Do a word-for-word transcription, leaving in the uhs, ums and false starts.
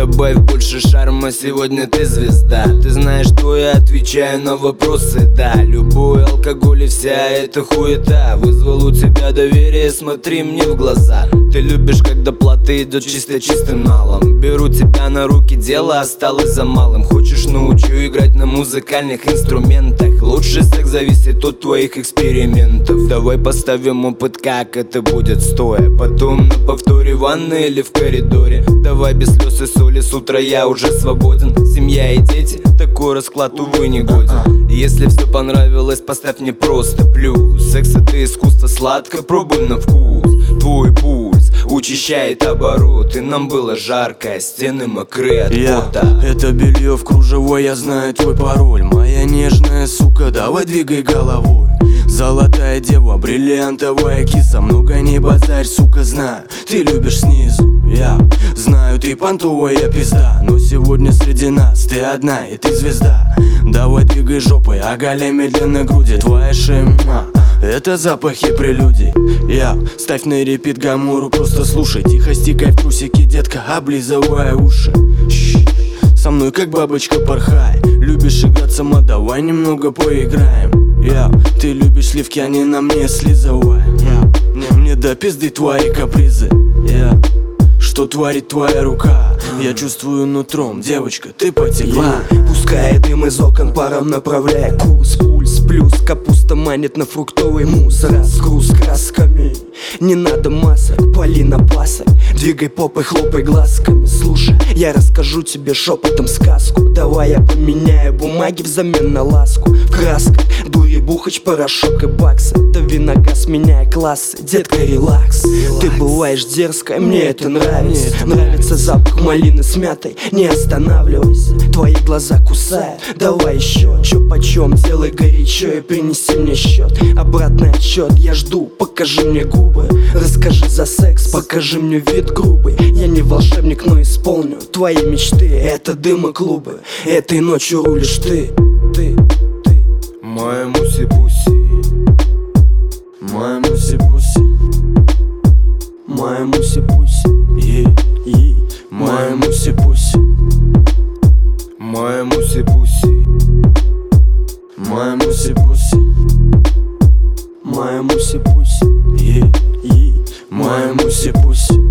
Добавь больше шарма, сегодня ты звезда. Ты знаешь, что я отвечаю на вопросы, да. Любой алкоголь и вся эта хуета вызвал у тебя доверие, смотри мне в глаза. Ты любишь, когда плата идет чисто чистым налом. Беру тебя на руки, дело осталось за малым. Хочешь, научу играть на музыкальных инструментах. Лучший секс зависит от твоих экспериментов. Давай поставим опыт, как это будет стоя. Потом на повторе в ванной или в коридоре. Давай без слез и соли, с утра я уже свободен. Семья и дети, такой расклад, увы, не годен. Если все понравилось, поставь мне просто плюс. Секс это искусство, сладко, пробуй на вкус. Твой пульс учащает обороты. Нам было жарко, стены мокрые от пота. Я, это белье в кружево, я знаю твой пароль. Моя нежная сука, давай двигай головой. Золотая дева, бриллиантовая киса. Много не базарь, сука, знаю, ты любишь снизу. Я знаю, ты понтовая пизда, но сегодня среди нас ты одна и ты звезда. Давай двигай жопой, оголяй медленно груди. Твоя шема — это запахи прелюдий. Я ставь на репит гамору, просто слушай. Тихо стикай в трусики, детка, облизывая уши. Щ, со мной как бабочка порхай. Любишь играть сама, давай немного поиграем. Я, ты любишь сливки, они на мне слизывай. Я, мне, мне до пизды твои капризы. Я, что творит твоя рука? Я чувствую нутром, девочка, ты потекла. Пускай дым из окон паром направляя курс. Пульс плюс, капуста манит на фруктовый мусс. Разгруз красками, не надо масок, пали на пасок. Двигай попой, хлопай глазками. Слушай, я расскажу тебе шепотом сказку. Давай я поменяю бумаги взамен на ласку. В красках дури, бухач, порошок и баксы. Дави на газ, меняя классы, детка, релакс. Ты бываешь дерзкая, мне это нравится. Нравится запах малины с мятой, не останавливайся. Твои глаза кусают, давай еще. Чё почем, делай горячо и принеси мне счет. Обратный отсчет, я жду, покажи мне губы. Расскажи за секс, покажи мне вид грубый. Я не волшебник, но исполню твои мечты. Это дым и клубы, этой ночью рулишь ты. Ты, ты. Моя муси-пуси, моя муси-пуси, моя муси-пуси, е, е, моя муси-пуси, моя муси-пуси, моя муси-пуси, моя муси-пуси, е, е, моя муси-пуси.